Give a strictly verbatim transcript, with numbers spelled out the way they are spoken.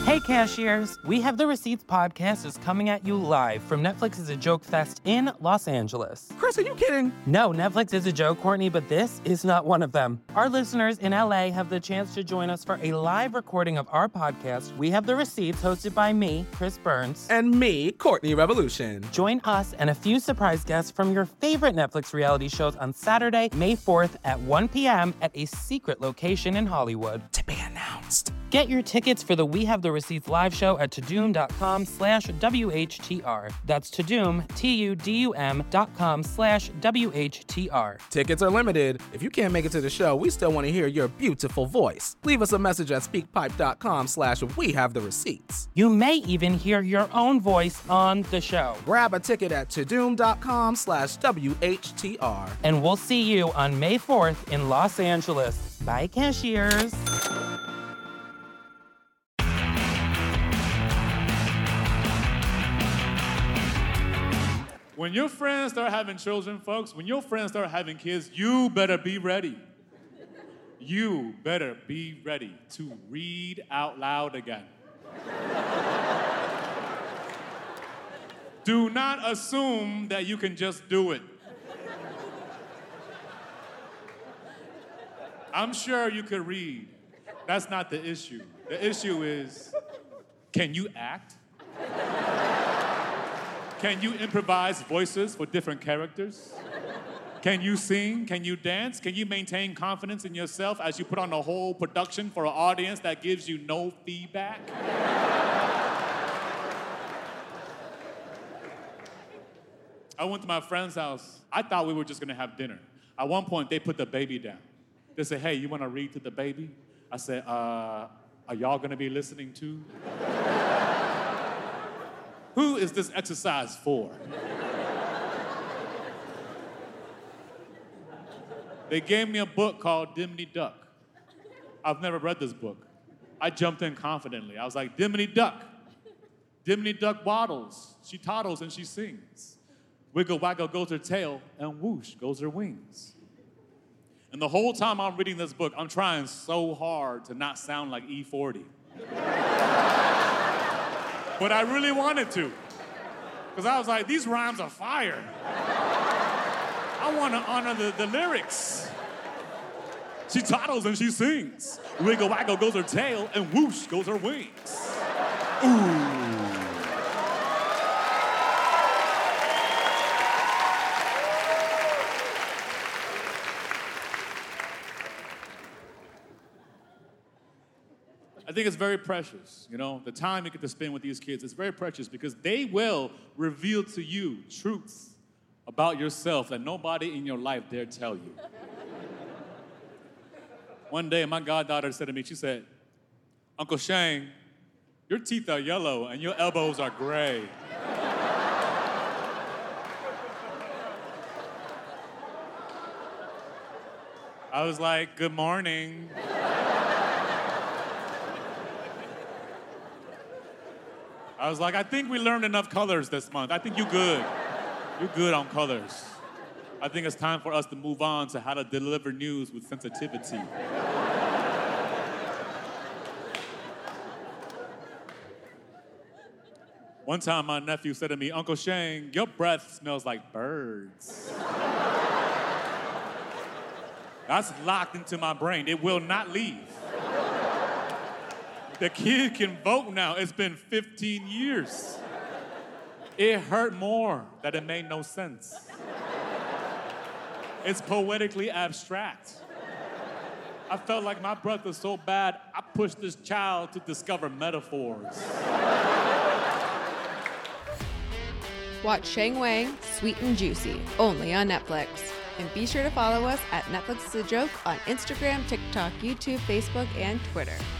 Hey, cashiers! We Have the Receipts podcast is coming at you live from Netflix is a Joke Fest in Los Angeles. Chris, are you kidding? No, Netflix is a joke, Courtney, but this is not one of them. Our listeners in L A have the chance to join us for a live recording of our podcast, We Have the Receipts, hosted by me, Chris Burns. And me, Courtney Revolution. Join us and a few surprise guests from your favorite Netflix reality shows on Saturday, May fourth at one p.m. at a secret location in Hollywood. To be announced. Get your tickets for the We Have the Receipts live show at Tudum.com slash WHTR. That's Tudum, T U D U M dot com slash W H T R. Tickets are limited. If you can't make it to the show, we still want to hear your beautiful voice. Leave us a message at speakpipe.com slash We Have the Receipts. You may even hear your own voice on the show. Grab a ticket at Tudum.com slash WHTR. And we'll see you on May fourth in Los Angeles. Bye, cashiers. When your friends start having children, folks, when your friends start having kids, you better be ready. You better be ready to read out loud again. Do not assume that you can just do it. I'm sure you could read. That's not the issue. The issue is, can you act? Can you improvise voices for different characters? Can you sing? Can you dance? Can you maintain confidence in yourself as you put on a whole production for an audience that gives you no feedback? I went to my friend's house. I thought we were just gonna have dinner. At one point, they put the baby down. They said, hey, you wanna read to the baby? I said, uh, are y'all gonna be listening too? Who is this exercise for? They gave me a book called Diminy Duck. I've never read this book. I jumped in confidently. I was like, Diminy Duck. Diminy Duck waddles. She toddles and she sings. Wiggle waggle goes her tail, and whoosh goes her wings. And the whole time I'm reading this book, I'm trying so hard to not sound like E forty. But I really wanted to. Because I was like, these rhymes are fire. I want to honor the, the lyrics. She toddles and she sings. Wiggle waggle goes her tail, and whoosh goes her wings. Ooh. I think it's very precious, you know, the time you get to spend with these kids is very precious because they will reveal to you truths about yourself that nobody in your life dare tell you. One day, my goddaughter said to me, she said, Uncle Shane, your teeth are yellow and your elbows are gray. I was like, good morning. I was like, I think we learned enough colors this month. I think you're good. You're good on colors. I think it's time for us to move on to how to deliver news with sensitivity. One time, my nephew said to me, Uncle Shane, your breath smells like birds. That's locked into my brain. It will not leave. The kid can vote now. It's been fifteen years. It hurt more that it made no sense. It's poetically abstract. I felt like my breath was so bad, I pushed this child to discover metaphors. Watch Shang Wang, Sweet and Juicy, only on Netflix. And be sure to follow us at Netflix is a Joke on Instagram, TikTok, YouTube, Facebook, and Twitter.